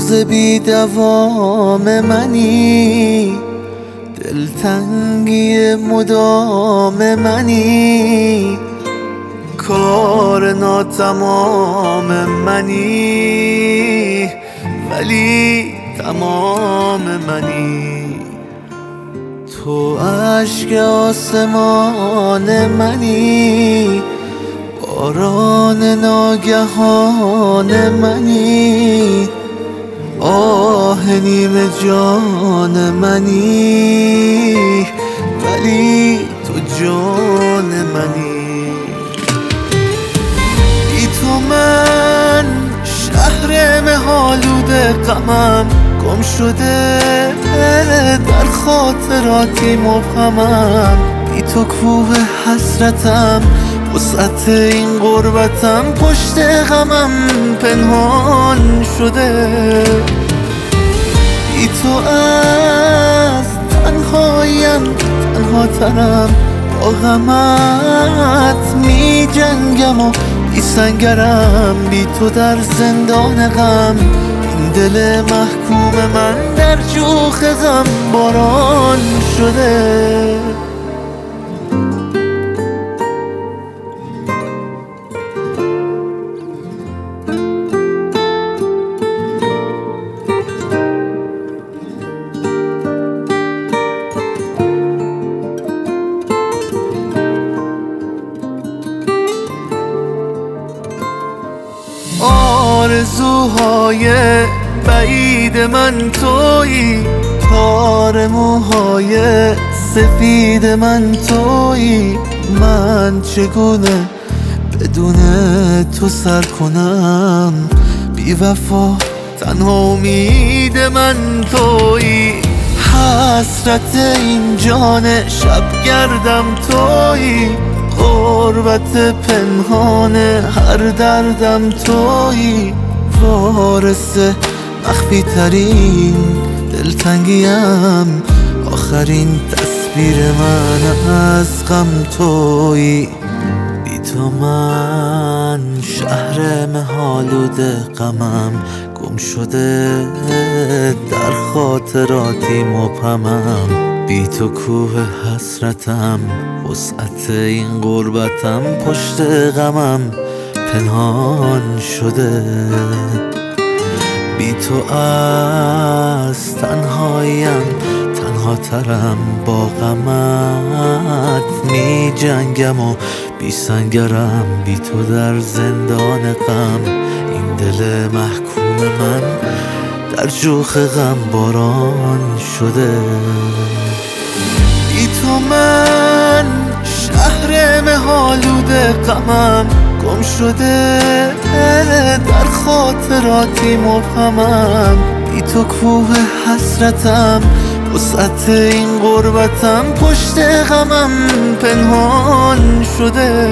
روز بی دوام منی، دلتنگی مدام منی، کار ناتمام منی، ولی تمام منی. تو اشک آسمان منی، باران ناگهان منی، آه نیمه جان منی، ولی تو جان منی. بی تو من شهر مه‌آلود غمم، گم شده در خاطراتی مبهمم. بی تو کوه حسرتم، وسعت این غربتم، پشت غمم پنهان شده. بی تو از تنهایم تنها ترم، با غمت می جنگم و بی سنگرم. بی تو در زندان غم، این دل محکوم من در جوخ غم باران شده. آرزوهای بعید من تویی، تار موهای سفید من تویی. من چگونه بدون تو سر کنم؟ بی وفا تنها امید من تویی. حسرت این جان شبگردم تویی، غربت پنهان هر دردم تویی. وارث مخفی ترین دلتنگیم، آخرین تصویر من از غم تویی. بی تو من شهر مه‌آلود غمم، گم شده در خاطراتی مبهمم. بی تو کوه حسرتم، وسعت این غربتم، پشت غمم پنهان شده. بی تو از تنهایم تنها ترم، با غمت می جنگم و بی سنگرم. بی تو در زندان غم، این دل محکوم من در جوخ غم باران شده. بی تو من شهر مه‌آلود غمم، گم شده در خاطراتی مبهمم. بی تو کوه حسرتم، وسعت این غربتم، پشت غمم پنهان شده.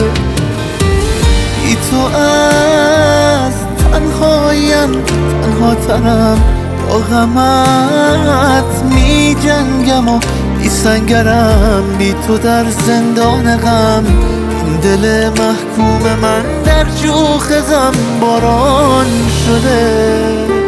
بی تو از تنهایم تنها ترم، با غمت می جنگم و بی سنگرم. بی تو در زندان غم، این دل محکوم من در جوخ غم باران شده.